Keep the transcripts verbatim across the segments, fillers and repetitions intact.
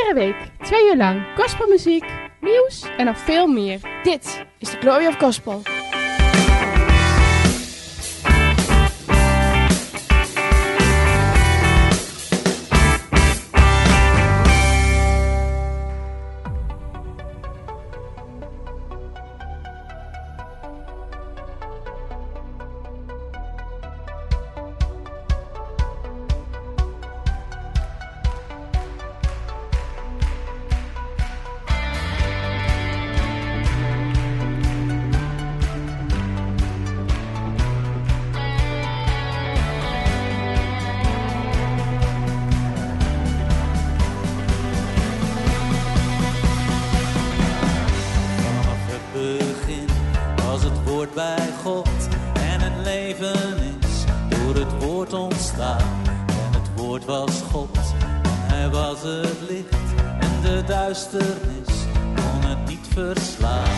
Iedere week, twee uur lang, gospelmuziek, nieuws en nog veel meer. Dit is de Glory of Gospel. Bij God en het leven is door het woord ontstaan. En het woord was God en hij was het licht. En de duisternis kon het niet verslaan.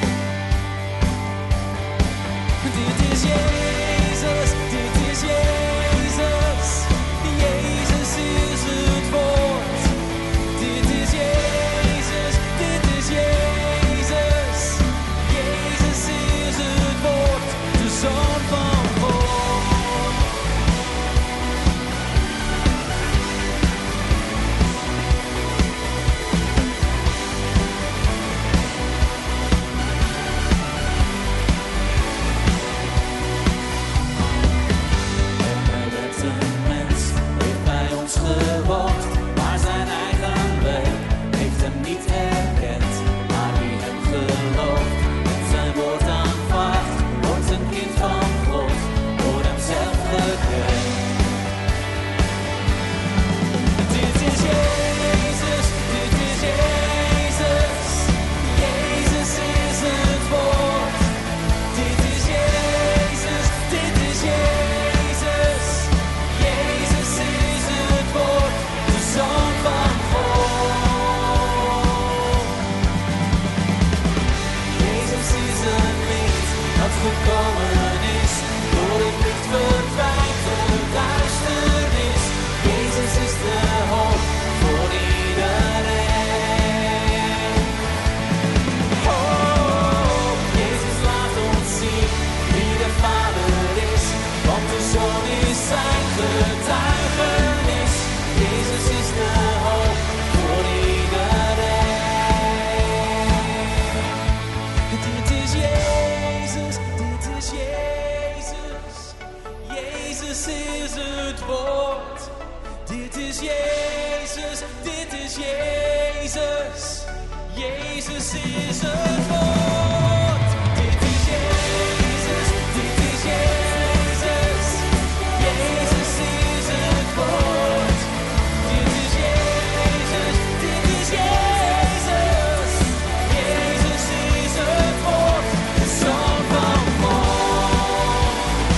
Dit is Jezus, dit is Jezus. Jezus is het woord. Dit is Jezus, dit is Jezus. Zoon van God. Hij werd een mens, heeft bij ons gewoond, maar zijn eigen weg heeft hem niet herkend. Maar wie hem gelooft en zijn woord aanvaardt, wordt een kind van God, door hemzelf gekend. Dit is Jezus, dit is Jezus. Jezus is het woord. Dit is Jezus, dit is Jezus. Jezus is het woord, de Zoon van God. Jezus is een licht dat gekomen is, door het licht verdwijnt de duisternis. Jezus is de hoop voor iedereen. Oh, Jezus laat ons zien wie de Vader is, want de Zoon is zijn getuigenis. Jezus is de hoop voor iedereen. Dit is Jezus, dit is Jezus. Jezus is het woord. Dit is Jezus, dit is Jezus. Jezus is het woord. Dit is Jezus, dit is Jezus. Jezus is het woord. Dit is Jezus, dit is Jezus. Jezus is het woord, de Zoon van God.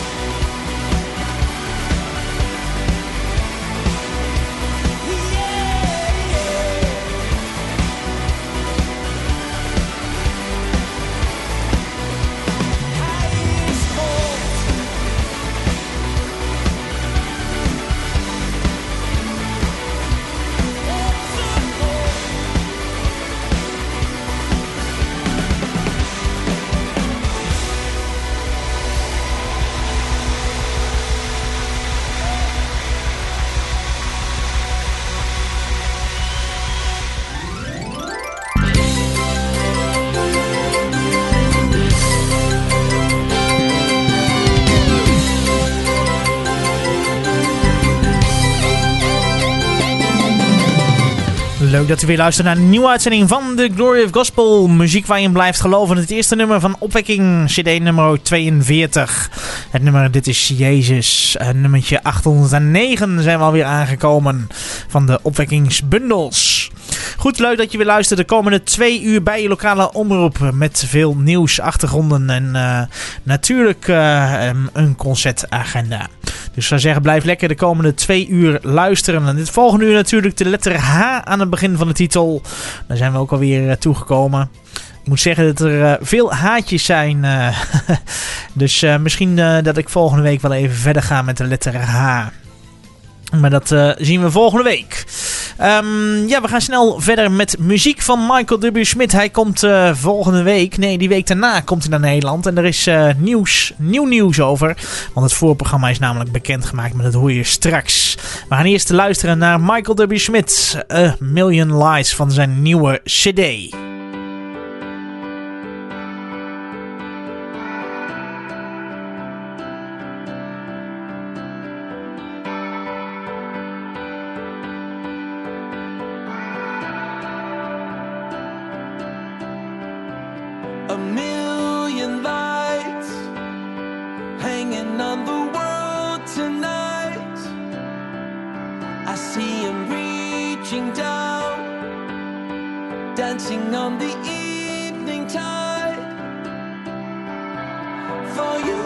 Yeah, yeah. Hij is God. Onze God. Leuk dat u weer luistert naar een nieuwe uitzending van de Glory of Gospel. Muziek waar je in blijft geloven. Het eerste nummer van Opwekking, C D nummer tweeënveertig. Het nummer Dit is Jezus. Een nummertje achthonderdnegen zijn we alweer aangekomen van de Opwekkingsbundels. Goed, leuk dat je weer luistert de komende twee uur bij je lokale omroep. Met veel nieuws, achtergronden en uh, natuurlijk uh, een concertagenda. Dus ik zou zeggen, blijf lekker de komende twee uur luisteren. En dit volgende uur natuurlijk de letter H aan het begin van de titel. Daar zijn we ook alweer uh, toegekomen. Ik moet zeggen dat er uh, veel haatjes zijn. Uh, dus uh, misschien uh, dat ik volgende week wel even verder ga met de letter H. Maar dat uh, zien we volgende week. Um, ja, we gaan snel verder met muziek van Michael W. Smit. Hij komt uh, volgende week, nee, die week daarna komt hij naar Nederland. En er is uh, nieuws, nieuw nieuws over. Want het voorprogramma is namelijk bekendgemaakt, maar dat hoor je straks. We gaan eerst luisteren naar Michael W. Smit, A Million Lies van zijn nieuwe cd. Dancing on the evening tide for you.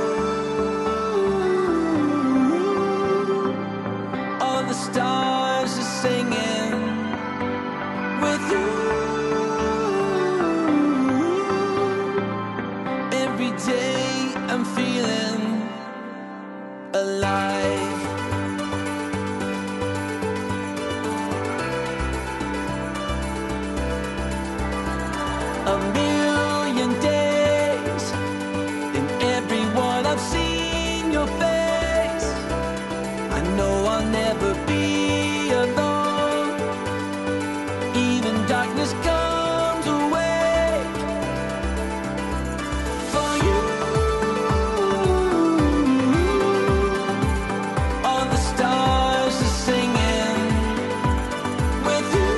All the stars are singing with you. Every day I'm feeling alive. A million days, in every one I've seen your face. I know I'll never be alone. Even darkness comes away for you. All the stars are singing with you.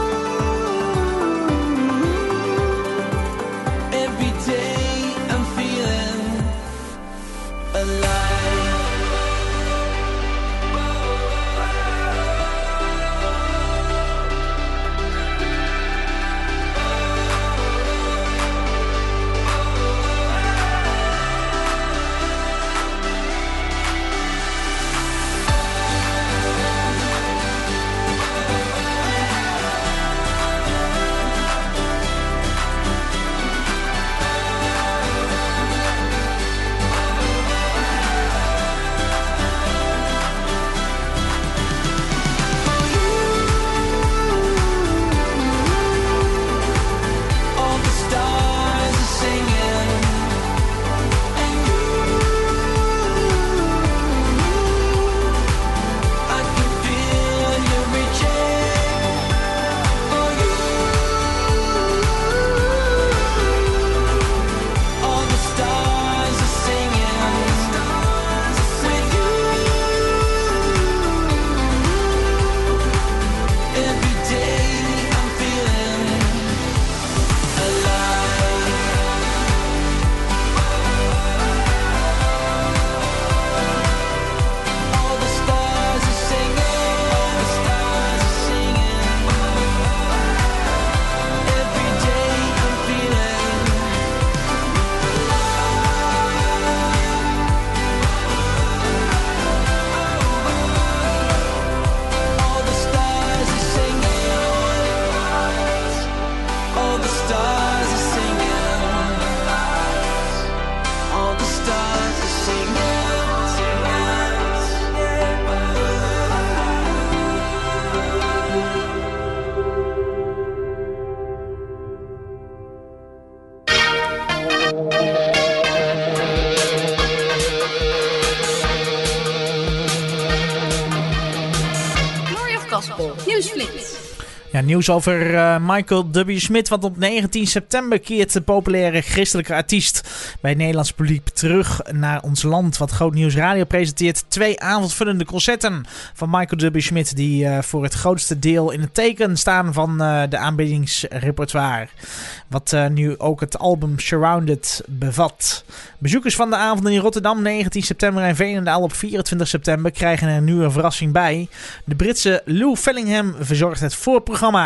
Nieuwsflits. Ja, nieuws over uh, Michael W. Smit, want op negentien september keert de populaire christelijke artiest bij het Nederlands publiek terug naar ons land. Wat Groot Nieuws Radio presenteert twee avondvullende concerten van Michael W. Smit, die uh, voor het grootste deel in het teken staan van uh, de aanbiedingsrepertoire. Wat uh, nu ook het album Surrounded bevat. Bezoekers van de avonden in Rotterdam negentien september en Veenendaal op vierentwintig september krijgen er nu een verrassing bij. De Britse Lou Fellingham verzorgt het voorprogramma.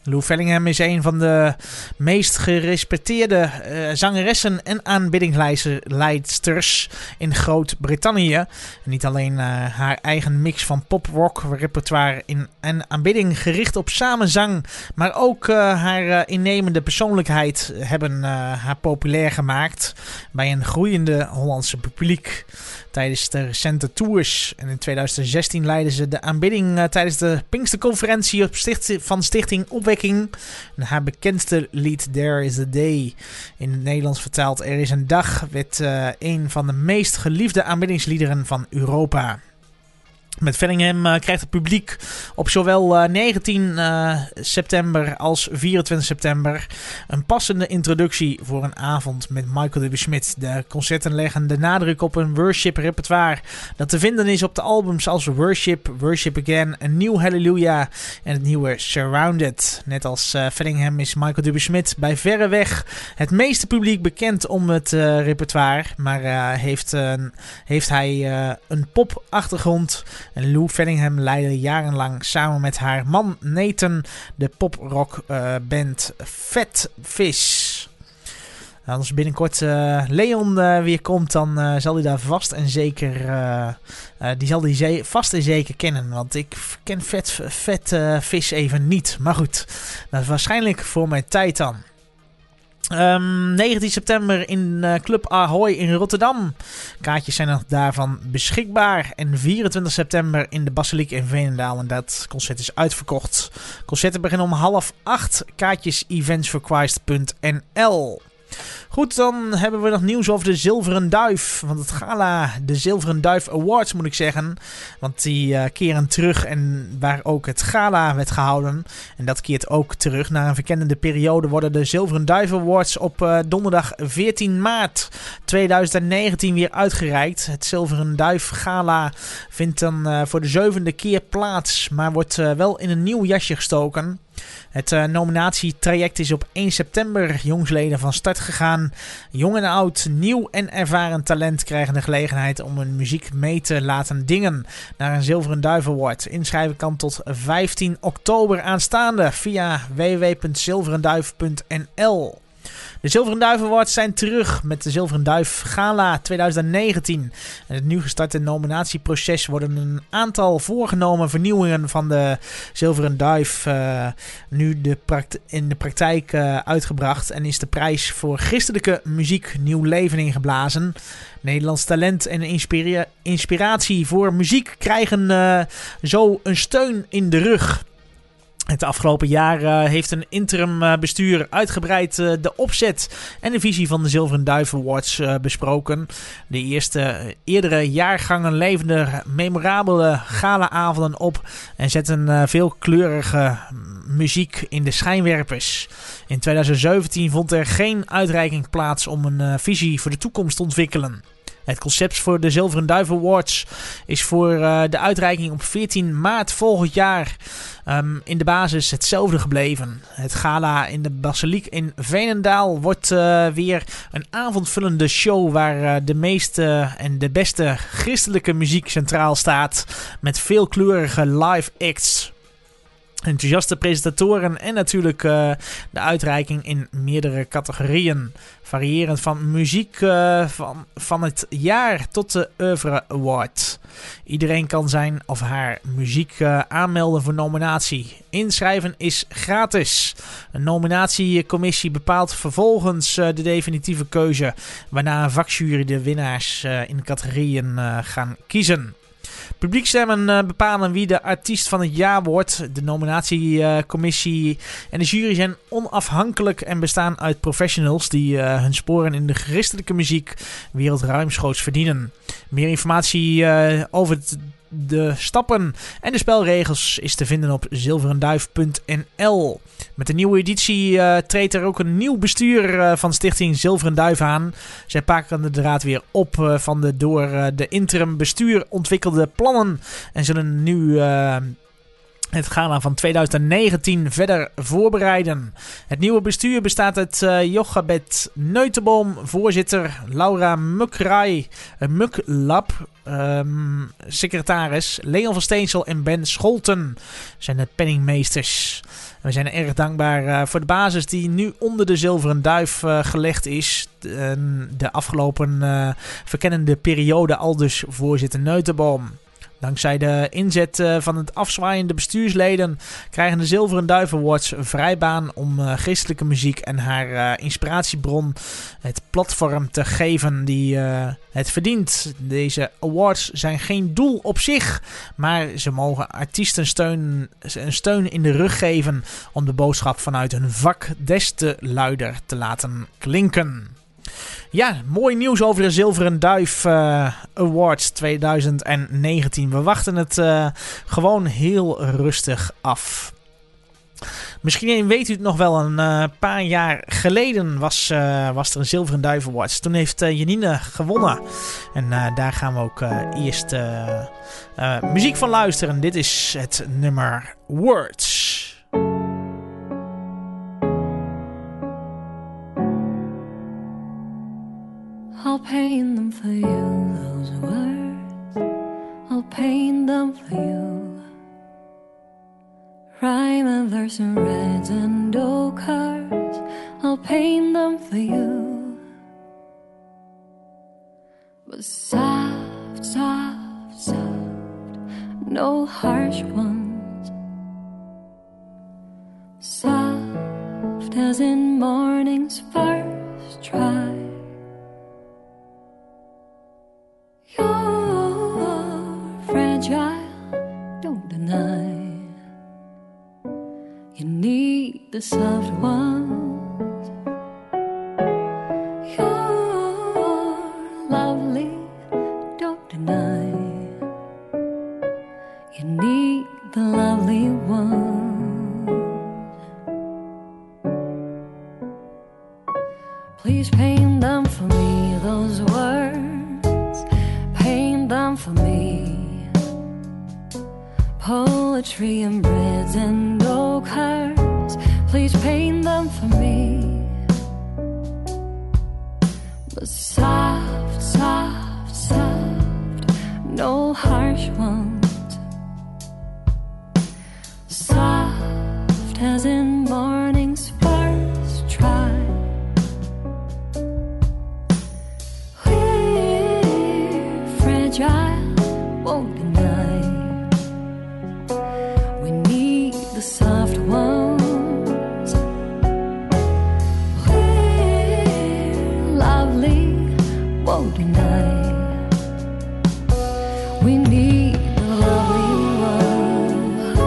Lou Fellingham is een van de meest gerespecteerde uh, zangeressen en aanbiddingsleidsters in Groot-Brittannië. En niet alleen uh, haar eigen mix van pop-rock repertoire in en aanbidding gericht op samenzang, maar ook uh, haar uh, innemende persoonlijkheid hebben uh, haar populair gemaakt bij een groeiende Hollandse publiek. Tijdens de recente tours en in twintig zestien leidden ze de aanbidding uh, tijdens de Pinksterconferentie op sticht, van Stichting Opwekking. En haar bekendste lied There is a Day, in het Nederlands vertaald Er is een dag, werd uh, een van de meest geliefde aanbiddingsliederen van Europa. Met Fellingham uh, krijgt het publiek op zowel uh, negentien september als vierentwintig september een passende introductie voor een avond met Michael W. Smith. De concerten leggen de nadruk op een worship repertoire dat te vinden is op de albums als Worship, Worship Again, een nieuw Hallelujah en het nieuwe Surrounded. Net als uh, Fellingham is Michael W. Smith bij verre weg het meeste publiek bekend om het uh, repertoire, maar uh, heeft, uh, heeft hij uh, een pop-achtergrond. En Lou Fellingham leidde jarenlang samen met haar man Nathan de poprock uh, band Fat Fish. Als binnenkort uh, Leon uh, weer komt, dan uh, zal hij daar vast en zeker uh, uh, die zal die ze- vast en zeker kennen. Want ik ken Fat, Fat uh, Fish even niet. Maar goed, dat is waarschijnlijk voor mijn tijd dan. Um, negentien september in uh, Club Ahoy in Rotterdam. Kaartjes zijn nog daarvan beschikbaar. En vierentwintig september in de Basiliek in Veenendaal. En dat concert is uitverkocht. Concerten beginnen om half acht. Kaartjes eventsforchrist punt n l. Goed, dan hebben we nog nieuws over de Zilveren Duif. Want het gala, de Zilveren Duif Awards moet ik zeggen. Want die uh, keren terug en waar ook het gala werd gehouden. En dat keert ook terug. Na een verkennende periode worden de Zilveren Duif Awards op uh, donderdag veertien maart tweeduizend negentien weer uitgereikt. Het Zilveren Duif Gala vindt dan uh, voor de zevende keer plaats. Maar wordt uh, wel in een nieuw jasje gestoken. Het uh, nominatietraject is op één september jongsleden van start gegaan. Jong en oud, nieuw en ervaren talent krijgen de gelegenheid om hun muziek mee te laten dingen naar een Zilveren Duif Award. Inschrijven kan tot vijftien oktober aanstaande via w w w punt zilverenduif punt n l. De Zilveren Duif Awards zijn terug met de Zilveren Duif Gala twintig negentien. In het nu gestarte nominatieproces worden een aantal voorgenomen vernieuwingen van de Zilveren Duif uh, nu de pract- in de praktijk uh, uitgebracht. En is de prijs voor christelijke muziek nieuw leven ingeblazen. Nederlands talent en inspira- inspiratie voor muziek krijgen uh, zo een steun in de rug. Het afgelopen jaar uh, heeft een interim uh, bestuur uitgebreid uh, de opzet en de visie van de Zilveren Duif Awards uh, besproken. De eerste uh, eerdere jaargangen leverden memorabele galaavonden op en zetten uh, veelkleurige muziek in de schijnwerpers. In twintig zeventien vond er geen uitreiking plaats om een uh, visie voor de toekomst te ontwikkelen. Het concept voor de Zilveren Duif Awards is voor uh, de uitreiking op veertien maart volgend jaar um, in de basis hetzelfde gebleven. Het gala in de Basiliek in Veenendaal wordt uh, weer een avondvullende show waar uh, de meeste en de beste christelijke muziek centraal staat met veelkleurige live acts. Enthousiaste presentatoren en natuurlijk uh, de uitreiking in meerdere categorieën. Variërend van muziek uh, van, van het jaar tot de Oeuvre Award. Iedereen kan zijn of haar muziek uh, aanmelden voor nominatie. Inschrijven is gratis. Een nominatiecommissie bepaalt vervolgens uh, de definitieve keuze, waarna een vakjury de winnaars uh, in categorieën uh, gaan kiezen. Publiekstemmen uh, bepalen wie de artiest van het jaar wordt. De nominatiecommissie uh, en de jury zijn onafhankelijk en bestaan uit professionals die uh, hun sporen in de christelijke muziek wereldruimschoots verdienen. Meer informatie uh, over het, de stappen en de spelregels is te vinden op zilverenduif punt n l. Met de nieuwe editie uh, treedt er ook een nieuw bestuur uh, van Stichting Zilveren Duif aan. Zij pakken de draad weer op uh, van de door uh, de interim bestuur ontwikkelde plannen en zullen nu uh, het gala van twintig negentien verder voorbereiden. Het nieuwe bestuur bestaat uit uh, Jochebed Neutenboom, voorzitter, Laura Mukraai, uh, Muklap, um, secretaris, Leon van Steensel en Ben Scholten zijn de penningmeesters. We zijn erg dankbaar uh, voor de basis die nu onder de zilveren duif uh, gelegd is. De, de afgelopen uh, verkennende periode aldus voorzitter Neutenboom. Dankzij de inzet uh, van het afzwaaiende bestuursleden krijgen de Zilveren Duif Awards een vrijbaan om uh, geestelijke muziek en haar uh, inspiratiebron het platform te geven die uh, het verdient. Deze awards zijn geen doel op zich, maar ze mogen artiesten steun, een steun in de rug geven om de boodschap vanuit hun vak des te luider te laten klinken. Ja, mooi nieuws over de Zilveren Duif uh, Awards twintig negentien. We wachten het uh, gewoon heel rustig af. Misschien weet u het nog wel, een uh, paar jaar geleden was, uh, was er een Zilveren Duif Awards. Toen heeft uh, Janine gewonnen. En uh, daar gaan we ook uh, eerst uh, uh, muziek van luisteren. Dit is het nummer Words. I'll paint them for you, those words. I'll paint them for you. Rhyme and verse and reds and ochres. I'll paint them for you. But soft, soft, soft, no harsh ones. Soft as in morning's first try. You're fragile, don't deny. You need the soft ones. You're lovely, don't deny. You need the lovely ones. Please paint them for me, those words. Paint them for me. Poetry and breads and ochres. Please paint them for me. But soft, soft, soft, no harsh ones. Soft as in morning's first try. Won't deny. We need the soft ones. We're lovely, won't deny. We need the lovely ones.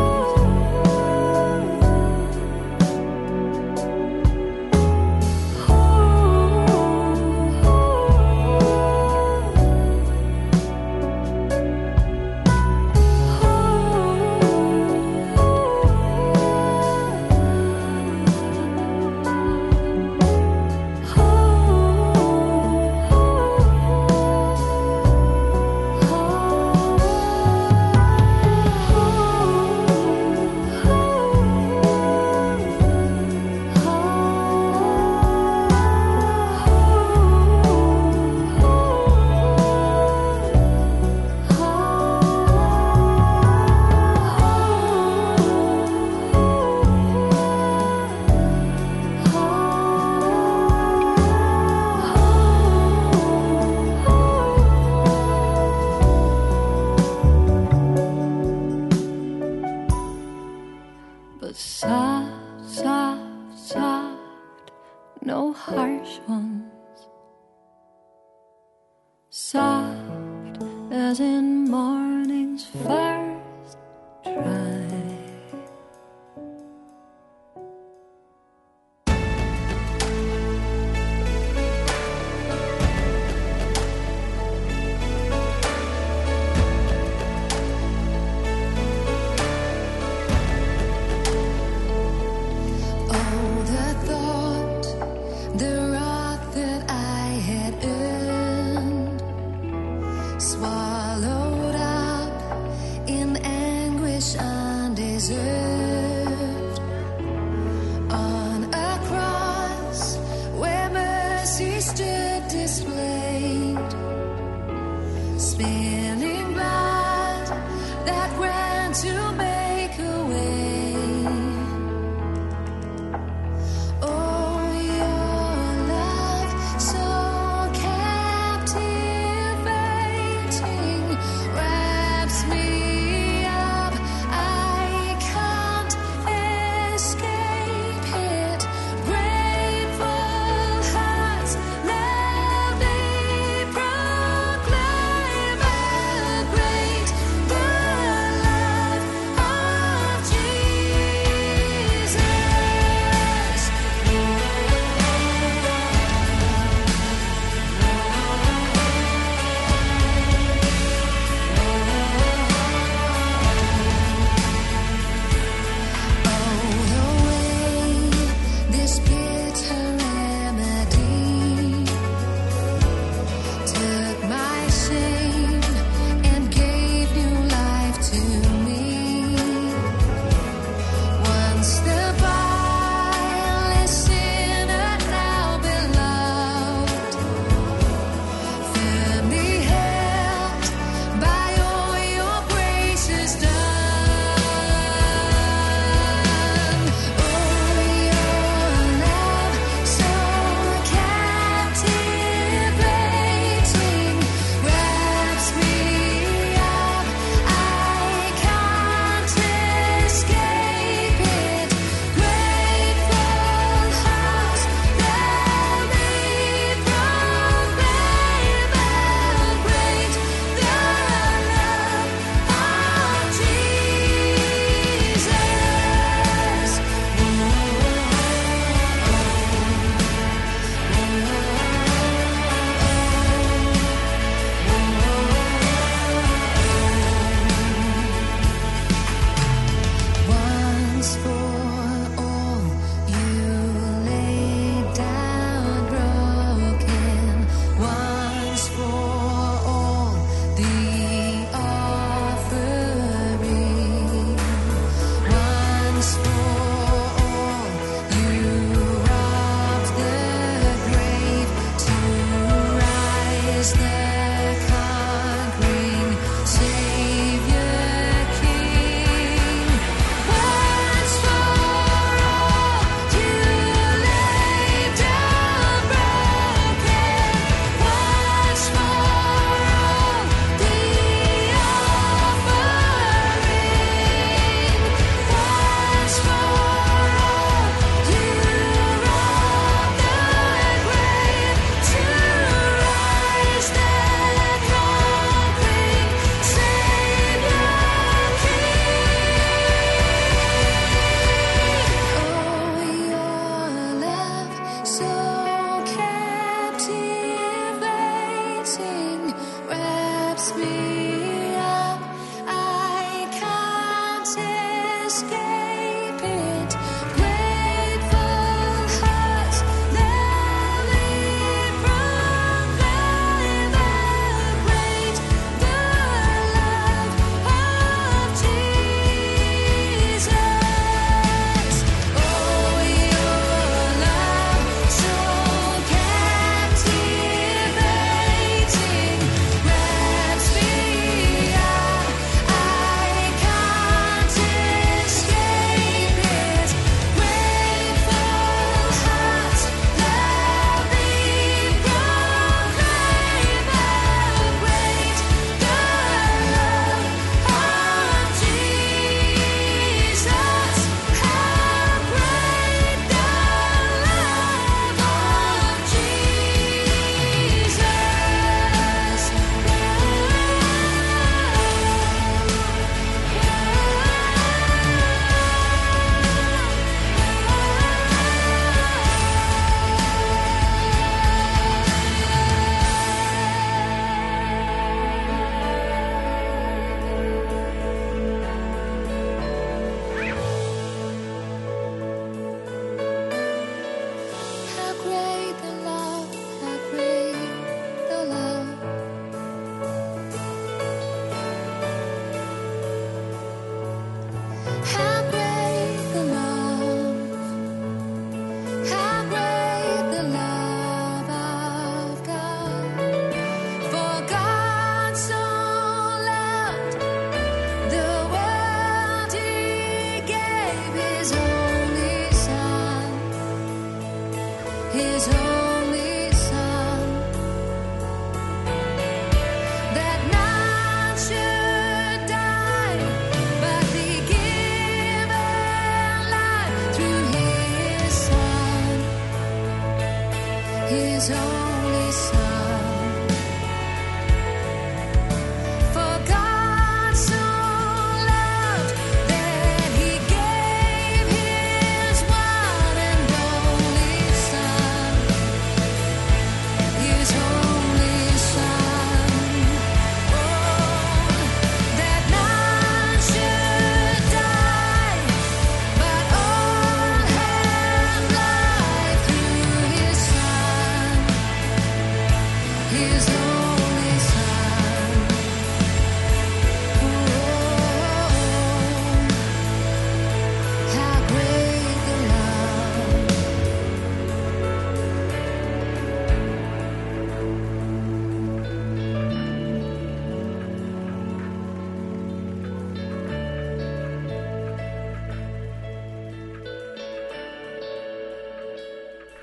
But soft, soft, soft, no harsh ones. Soft as in morning's first try. Swallowed up deserved. On a cross where mercy stood displayed, spilling blood that ran to make a way. Oh, your love so captivating wraps me up. I can't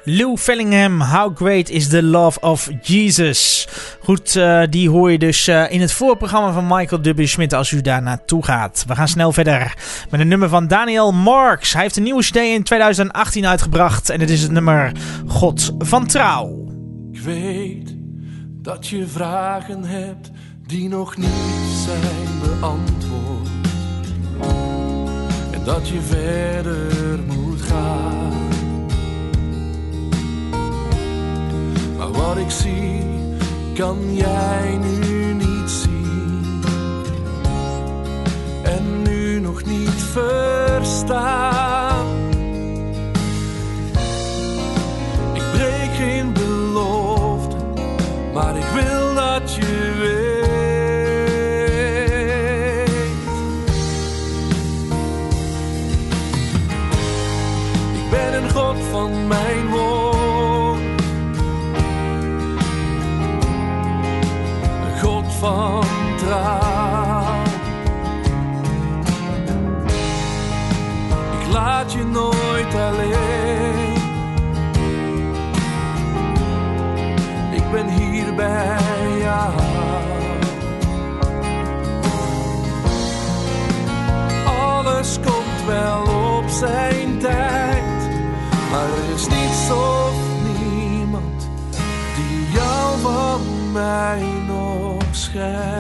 Lou Fellingham, How Great is the Love of Jesus. Goed, uh, die hoor je dus uh, in het voorprogramma van Michael W. Schmidt als u daar naartoe gaat. We gaan snel verder met een nummer van Daniel Marks. Hij heeft een nieuwe cd in twintig achttien uitgebracht en het is het nummer God van Trouw. Ik weet dat je vragen hebt die nog niet zijn beantwoord. En dat je verder moet gaan. Maar wat ik zie, kan jij nu niet zien. En nu nog niet verstaan. Ik breek geen belofte, maar ik wil dat je weet. Ik ben een God van mijn woord. Een God van trouw. Ik laat je nooit alleen. Ik ben hier bij jou. Alles komt wel op zijn tijd. Maar er is niets of niemand die jou van mij nog scheidt.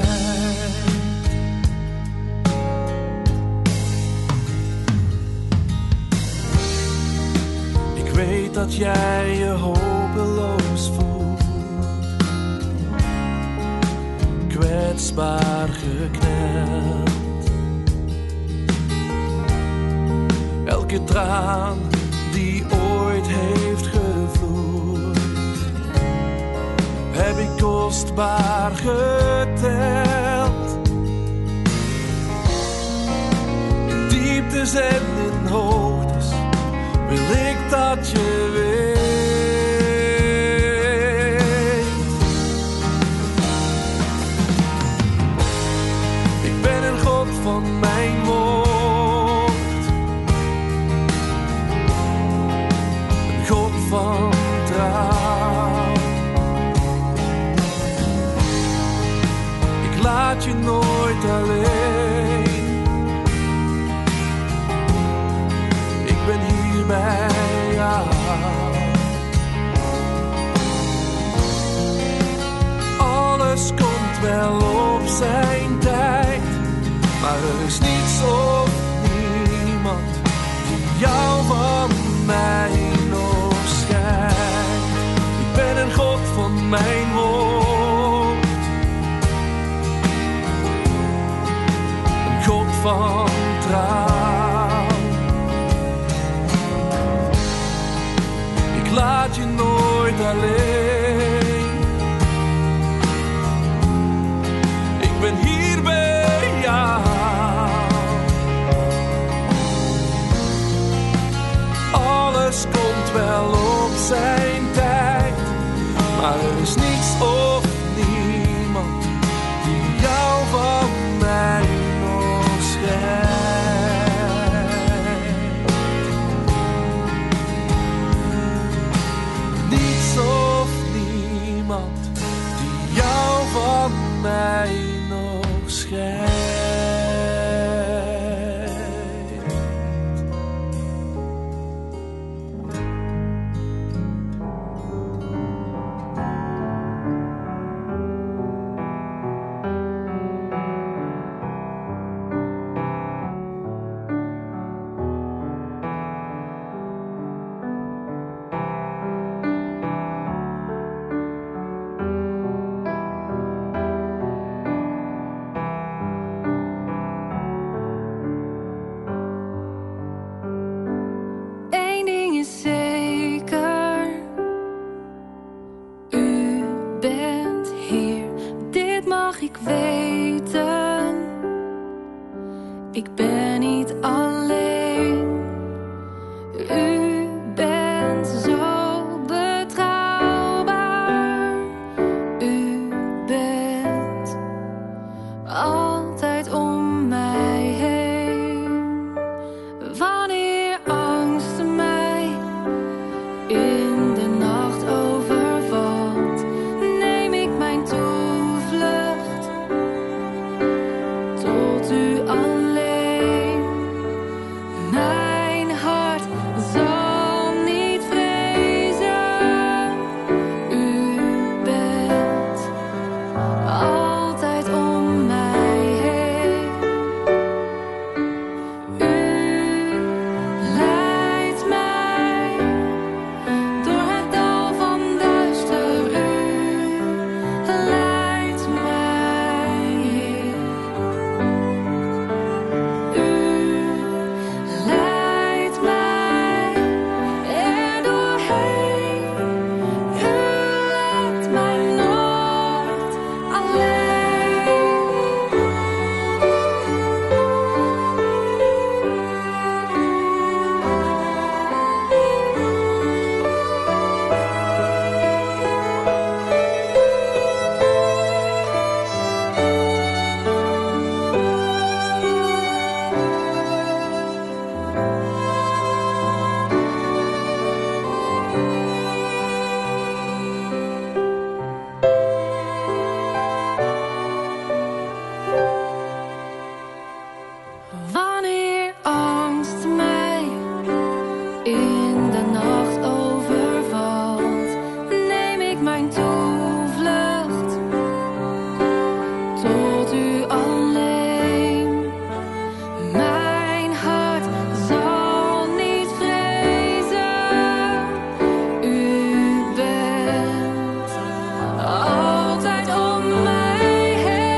Ik weet dat jij je hopeloos voelt. Kwetsbaar gekneld. Elke traan die ooit heeft gevloeid, heb ik kostbaar geteld. In dieptes en in hoogtes wil ik dat je weet. Ik ben een God van mijn woord. Een God van trouw. Ik laat je nooit alleen. Ik ben hier bij jou. Alles komt wel op zijn tijd. Maar er is niets of niemand die jou van mij nog scheidt. Ik ben een God van mijn woord. Een God van trouw. Ik laat je nooit alleen. Ik ben hier bij jou. Alles komt wel op zijn tijd. Maar er is niets of niemand die jou van mij nog scheidt. Niets of niemand die jou van mij nog scheidt. Eén ding is zeker, u bent hier, dit mag ik weten. Ik ben niet alleen, u bent zo betrouwbaar. U bent altijd om mij heen. Wanneer angsten mij in de Wanneer angst mij in de nacht overvalt, neem ik mijn toevlucht tot u alleen. Mijn hart zal niet vrezen, u bent altijd om mij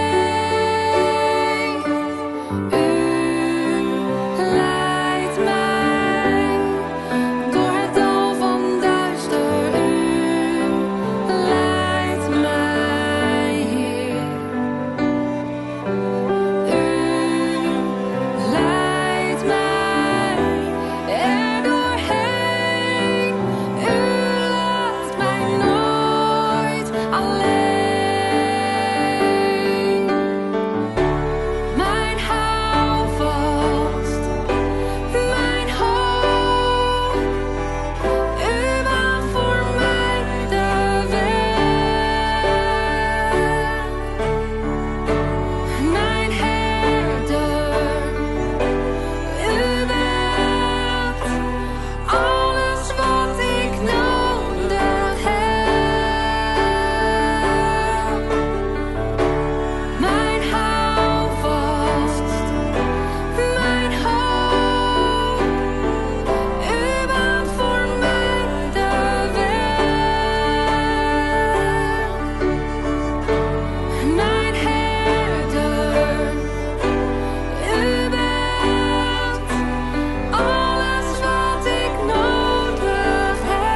heen. U leidt mij door het dal van duister, u leidt mij, Heer. U leidt mij er doorheen. U laat mij nooit alleen. Mijn houvast, mijn hoop, u baant voor mij de weg. Mijn herder, u bent alles wat ik nodig heb. Mijn houvast, mijn hoop, u baant voor mij de weg. Mijn herder, u bent alles wat ik nodig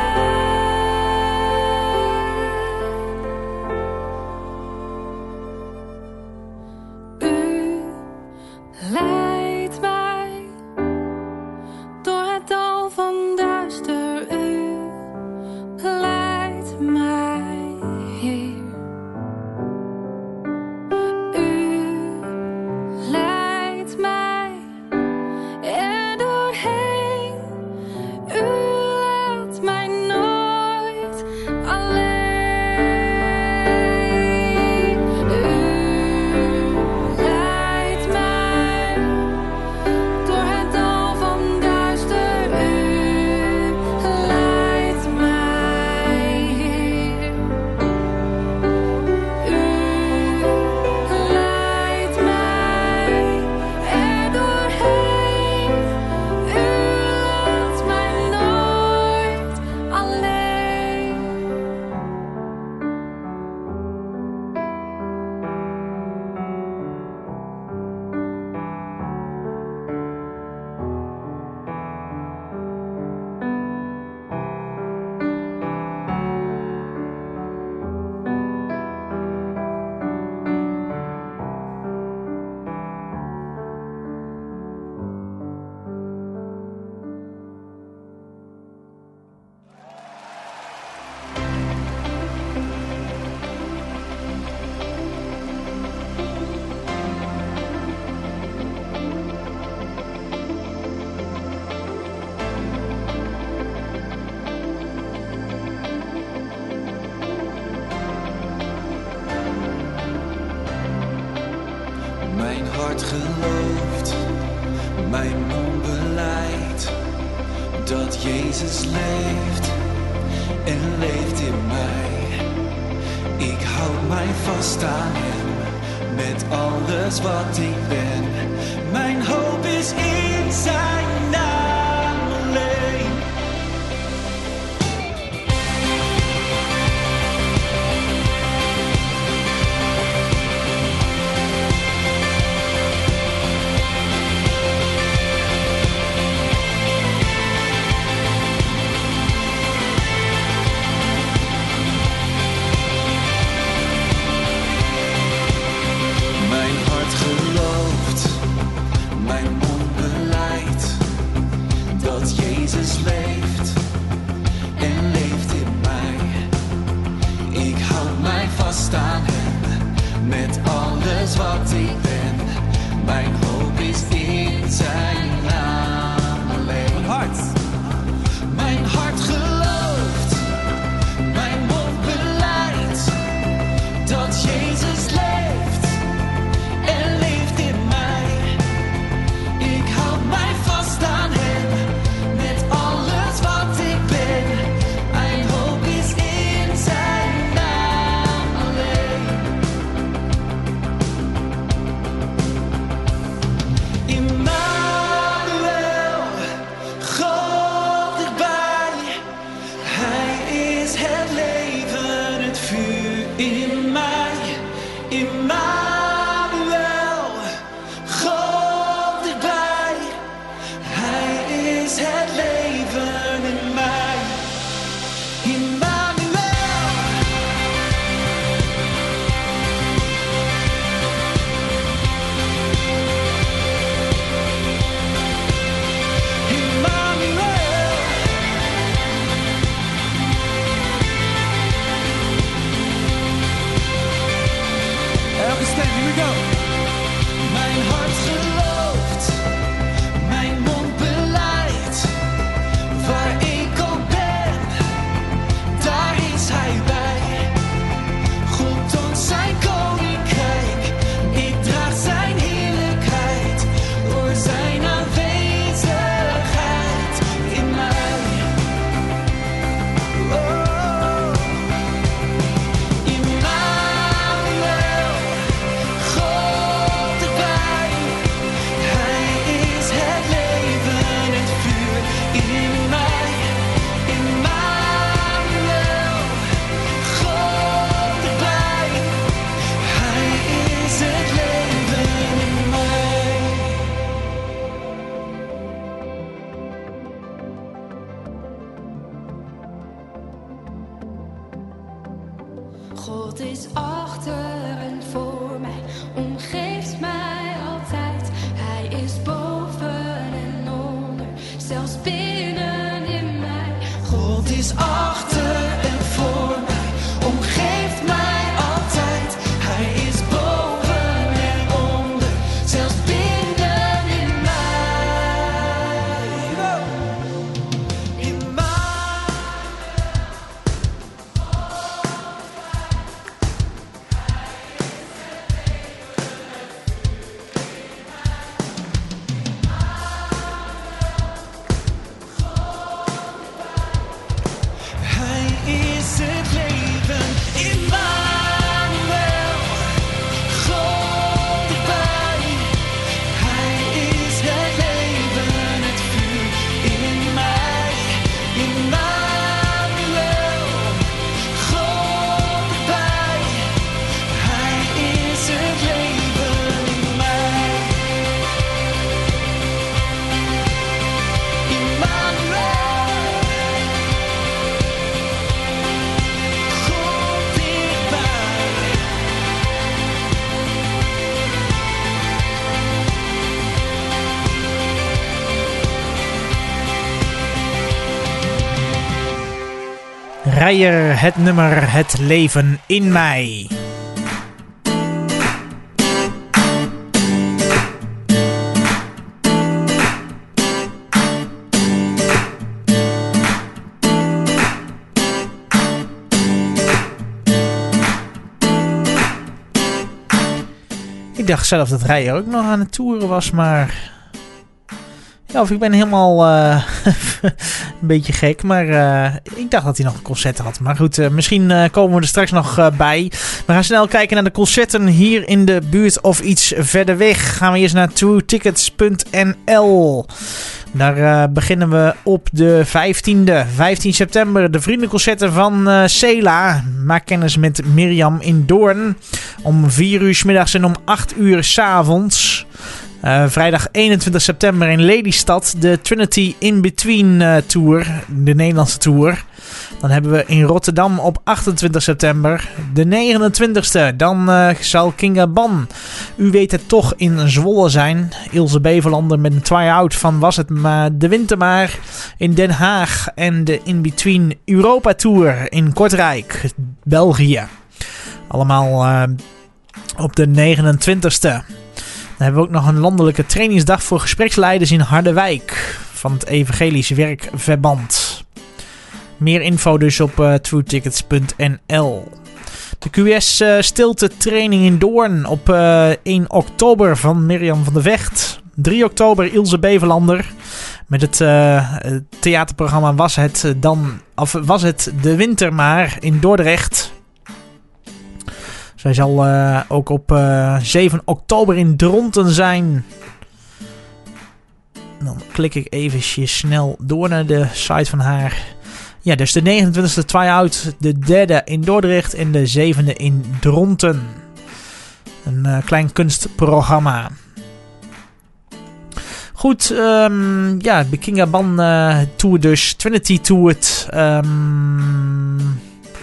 heb. U leidt mij door het dal van duister. U leidt mij, Heer. U leidt mij er doorheen. U laat mij nooit alleen. U leidt mij door het dal van duister. U leidt mij, Heer. U leidt mij er doorheen. U laat mij nooit alleen. Mijn hart gelooft, mijn mond beleidt dat Jezus leeft en leeft in mij. Ik houd mij vast aan Hem met alles wat ik ben. Mijn hoop is in Zijn naam alleen. Mijn hart gelooft, zelfs binnen in mij. God is achter en voor mij, omgeeft mij altijd. Hij is boven en onder, zelfs binnen in mij. In mij. Hij is het leven, Immanuel, God erbij. Hij is het leven, het vuur in mij, Immanuel, God erbij. Hij is het leven in mij, Immanuel. Reijer, het nummer Het leven in mij. Ik dacht zelf dat Reijer ook nog aan het toeren was, maar... Ja, of ik ben helemaal uh, een beetje gek, maar uh, ik dacht dat hij nog een concert had. Maar goed, uh, misschien uh, komen we er straks nog uh, bij. We gaan snel kijken naar de concerten hier in de buurt of iets verder weg. Gaan we eerst naar true tickets punt n l. Daar uh, beginnen we op de vijftiende, vijftien september. De vriendenconcerten van uh, Sela. Maak kennis met Mirjam in Doorn. Om vier uur 's middags en om acht uur 's avonds. Uh, vrijdag eenentwintig september in Lelystad de Trinity In Between uh, Tour, de Nederlandse tour. Dan hebben we in Rotterdam op achtentwintig september de negenentwintigste. Dan uh, zal Kinga Ban, u weet het toch, in Zwolle zijn. Ilse Beverlander met een try-out van Was het maar de winter maar in Den Haag. En de In Between Europa Tour in Kortrijk, België. Allemaal uh, op de negenentwintigste. Dan hebben we ook nog een landelijke trainingsdag voor gespreksleiders in Harderwijk van het Evangelisch Werkverband. Meer info dus op uh, true tickets punt n l. De Q S uh, stilte training in Doorn op uh, één oktober van Mirjam van der Vecht. drie oktober Ilse Beverlander met het uh, theaterprogramma Was het dan of Was het de winter maar in Dordrecht. Zij zal uh, ook op uh, zeven oktober in Dronten zijn. Dan klik ik even snel door naar de site van haar. Ja, dus de negenentwintigste try-out, de derde in Dordrecht en de zevende in Dronten. Een uh, klein kunstprogramma. Goed, um, ja, de Kinga Ban uh, Tour dus. Trinity Tour. Um,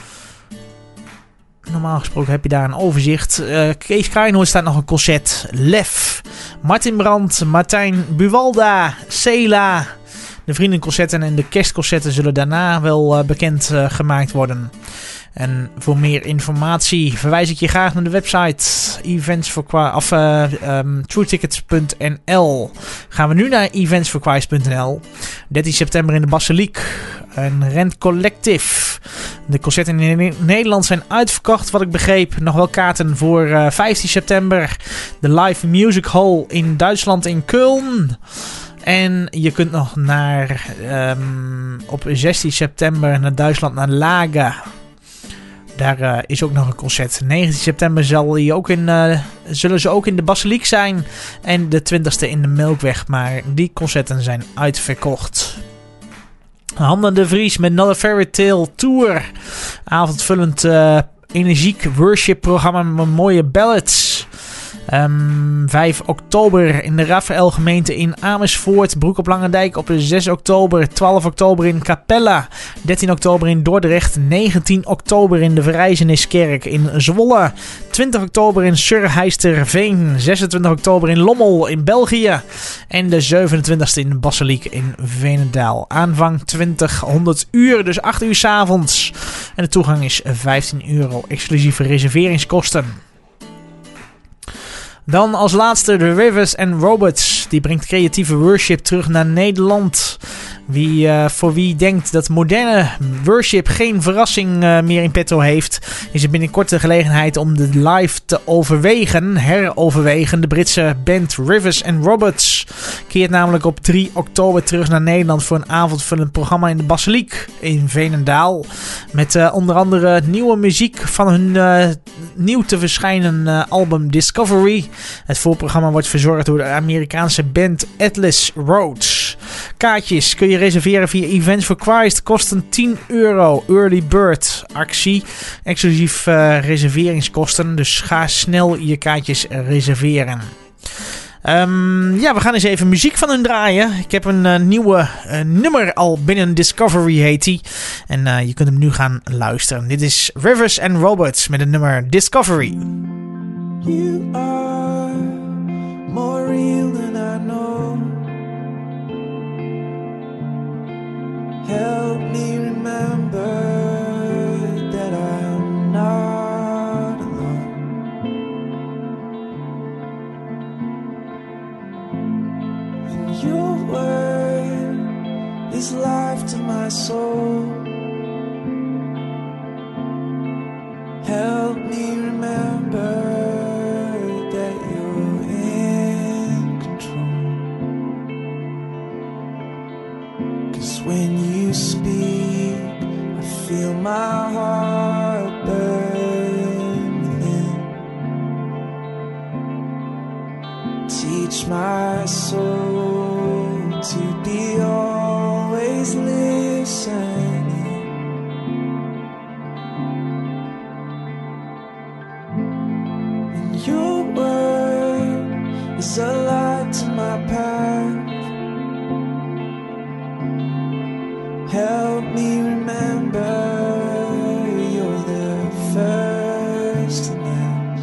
Normaal gesproken heb je daar een overzicht. Uh, Kees Kraaienhoorn staat nog een concert. Lef. Martin Brandt, Martijn Buwalda, Sela. De vriendenconcerten en de kerstconcerten zullen daarna wel uh, bekend uh, gemaakt worden. En voor meer informatie verwijs ik je graag naar de website events for Choir, of uh, um, true tickets punt n l. Gaan we nu naar events for choirs punt n l. dertien september in de Basiliek. Een Rent Collective. De concerten in Nederland zijn uitverkocht, wat ik begreep. Nog wel kaarten voor uh, vijftien september. De Live Music Hall in Duitsland in Köln. En je kunt nog naar um, op zestien september naar Duitsland, naar Laga. Daar uh, is ook nog een concert. negentien september zal die ook in, uh, zullen ze ook in de Basiliek zijn. En de twintigste in de Melkweg. Maar die concerten zijn uitverkocht. Handen de Vries met Not a Fairy Tale Tour. Avondvullend uh, energiek worship programma met mooie ballads. Um, vijf oktober in de Raphaël gemeente in Amersfoort. Broek op Langendijk op zes oktober. twaalf oktober in Capella. dertien oktober in Dordrecht. negentien oktober in de Verrijzeniskerk in Zwolle. twintig oktober in Surheisterveen. zesentwintig oktober in Lommel in België. En de zevenentwintigste in de Basiliek in Veenendaal. Aanvang twintighonderd uur, dus acht uur 's avonds. En de toegang is vijftien euro, exclusieve reserveringskosten. Dan als laatste de Rivers and Robots. Die brengt creatieve worship terug naar Nederland. Wie, uh, voor wie denkt dat moderne worship geen verrassing uh, meer in petto heeft, is er binnenkort de gelegenheid om de live te overwegen, heroverwegen. De Britse band Rivers and Robots keert namelijk op drie oktober terug naar Nederland voor een avondvullend programma in de Basiliek in Veenendaal. Met uh, onder andere nieuwe muziek van hun uh, nieuw te verschijnen uh, album Discovery. Het voorprogramma wordt verzorgd door de Amerikaanse band Atlas Roads. Kaartjes kun je reserveren via Events for Christ. Kosten tien euro. Early Bird actie. Exclusief uh, reserveringskosten. Dus ga snel je kaartjes reserveren. Um, ja, we gaan eens even muziek van hun draaien. Ik heb een uh, nieuwe uh, nummer al binnen Discovery heet die. En uh, je kunt hem nu gaan luisteren. Dit is Rivers and Robots met het nummer Discovery. You are more real than I know. Help me remember that I'm not alone. And your word is life to my soul. Help me remember that you're in control. 'Cause when you speak, I feel my heart burn within. Teach my soul to be always listening. And your word is a light to my path. Help me remember you're the first and last.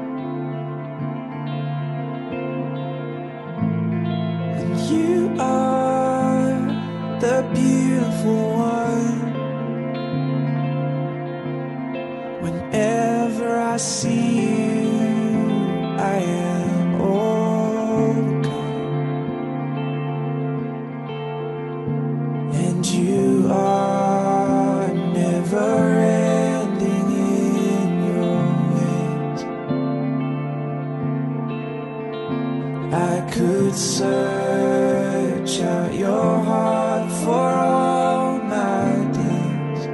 And you are the beautiful one. Whenever I see you, I am overcome. And you are never ending in your ways. I could search out your heart for all my days.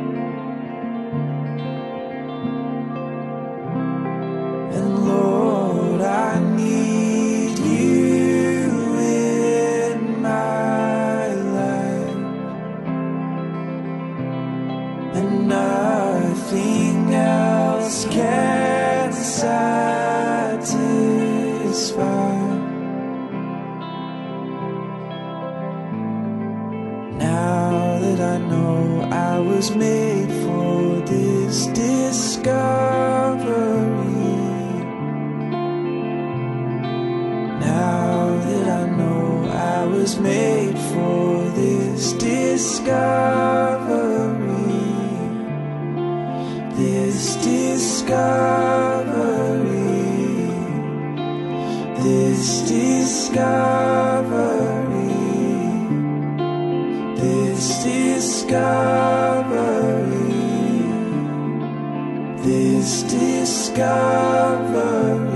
And Lord, I need you in my life. And nothing else can satisfy. Now that I know I was made for this discovery. Now that I know I was made for this discovery. This discovery. This discovery. This discovery. This discovery.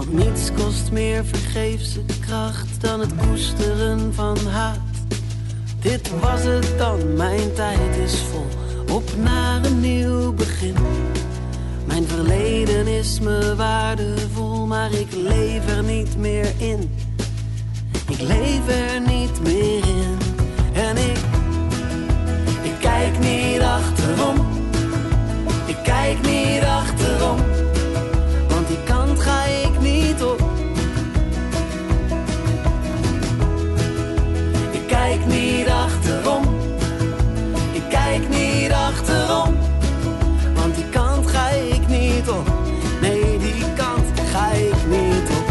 Want niets kost meer vergeefse kracht dan het koesteren van haat. Dit was het dan, mijn tijd is vol, op naar een nieuw begin. Mijn verleden is me waardevol, maar ik leef er niet meer in. Ik leef er niet meer in. En ik, ik kijk niet achterom. Ik kijk niet achterom, want die kant ga ik niet op. Ik kijk niet achterom. Ik kijk niet achterom, want die kant ga ik niet op. Nee, die kant ga ik niet op.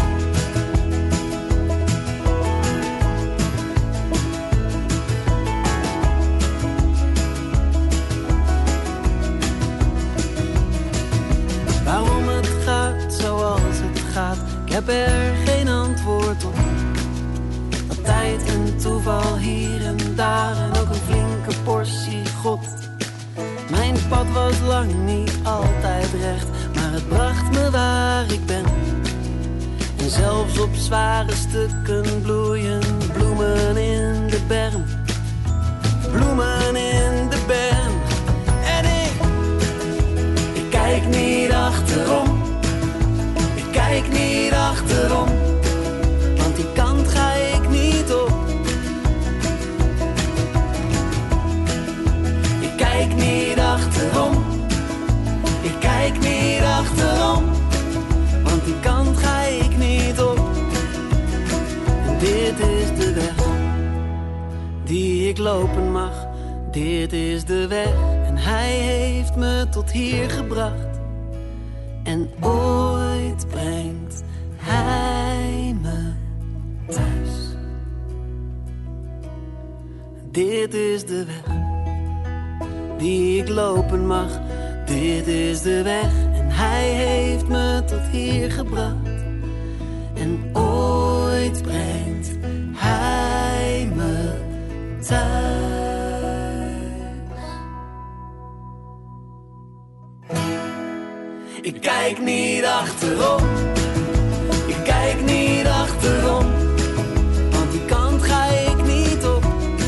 Waarom het gaat zoals het gaat, ik heb er geen antwoord op. Wat tijd en toeval hier en daar en ook een flinke portie God. Mijn pad was lang niet altijd recht, maar het bracht me waar ik ben. En zelfs op zware stukken bloeien bloemen in de berm. Bloemen in de berm. En ik, ik kijk niet achterom. Ik kijk niet achterom, want die kant ga ik niet op. Ik kijk niet achterom. Ik kijk niet achterom, want die kant ga ik niet op. En dit is de weg die ik lopen mag. Dit is de weg en hij heeft me tot hier gebracht. En ooit brengt hij me thuis. Dit is de weg die ik lopen mag. Dit is de weg en hij heeft me tot hier gebracht. En ooit brengt hij me thuis. Ik kijk niet achterom. Ik kijk niet achterom, want die kant ga ik niet op.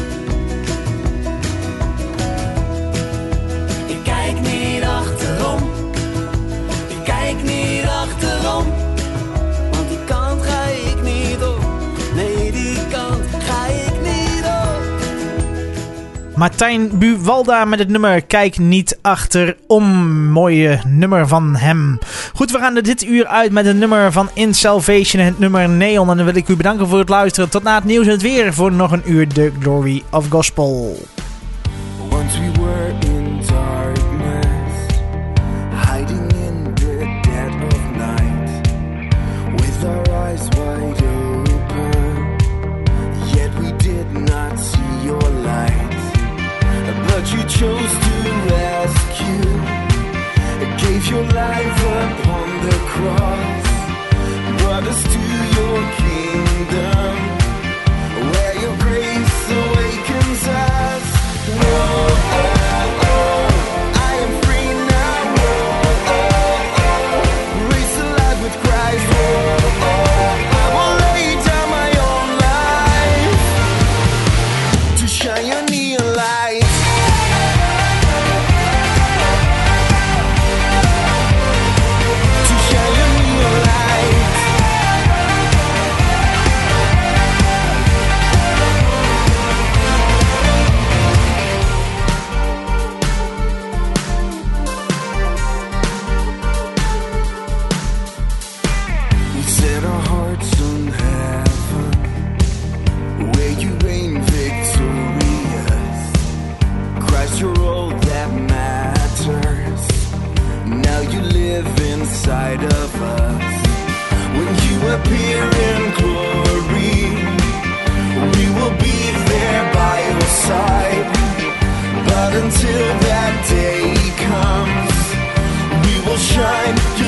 Ik kijk niet achterom. Ik kijk niet achterom, want die kant ga ik niet op. Nee, die kant ga ik niet op. Martijn Buwalda met het nummer Kijk niet achterom. Mooie nummer van hem. Goed, we gaan er dit uur uit met een nummer van In Salvation en het nummer Neon. En dan wil ik u bedanken voor het luisteren. Tot na het nieuws en het weer voor nog een uur The Glory of Gospel. Once we were in darkness, hiding in the dead of night, with our eyes wide open, yet we did not see your light. But you chose to rescue, gave your life upon the cross, brought us to your kingdom, where your grace awakens us. Whoa, oh, oh, I am free now. Whoa, oh, oh, raised alive with Christ. Whoa, oh, I will lay down my own life to shine your neon light. Inside of us, when you appear in glory, we will be there by your side. But until that day comes, we will shine